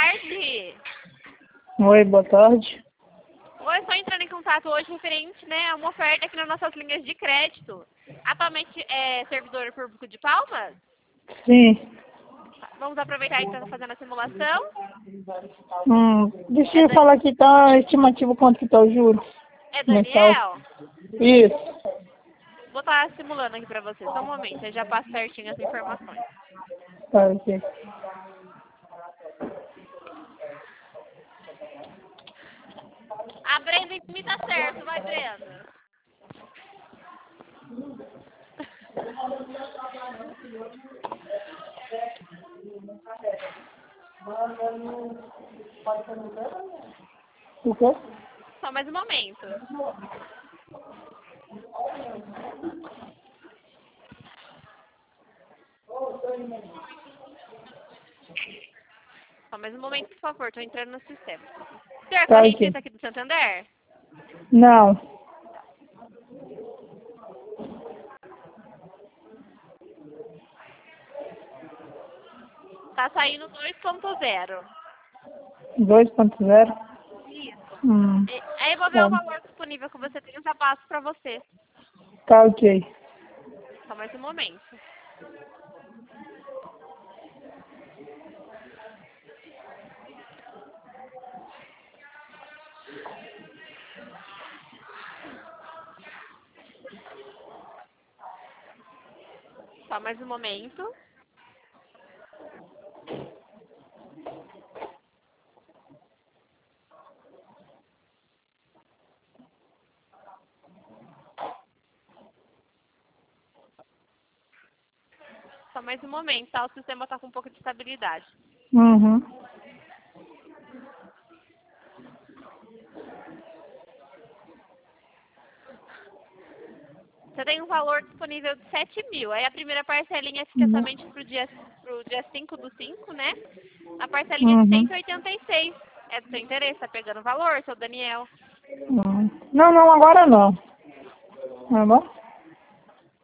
tarde. Oi, boa tarde. Oi, estou entrando em contato hoje referente, né, a uma oferta aqui nas nossas linhas de crédito. Atualmente é servidor público de Palmas? Sim. Vamos aproveitar que está fazendo a simulação. Deixa eu falar aqui, tá estimativo quanto que tá o juro É mensal? Daniel? Isso. Vou estar simulando aqui para você. Só um momento, eu já passo certinho as informações. Tá, ok. A Brenda me tá certo, vai, Brenda. O quê? Só mais um momento. Só mais um momento, por favor, estou entrando no sistema. Senhor, é Tá, correntista ok. aqui do Santander? Não. Tá saindo 2.0. 2.0? Isso. Hum. Aí eu vou ver Tá. o valor disponível que você tem, eu já passo para você. Tá, ok. Só mais um momento. Só mais um momento. Só mais um momento, tá? O sistema tá com um pouco de estabilidade. Uhum. Você tem um valor disponível de 7.000. Aí a primeira parcelinha fica somente pro dia 5/5, né? A parcelinha de Uhum. 186. É do seu interesse, tá pegando valor, seu Daniel? Não, não, agora não. Tá bom?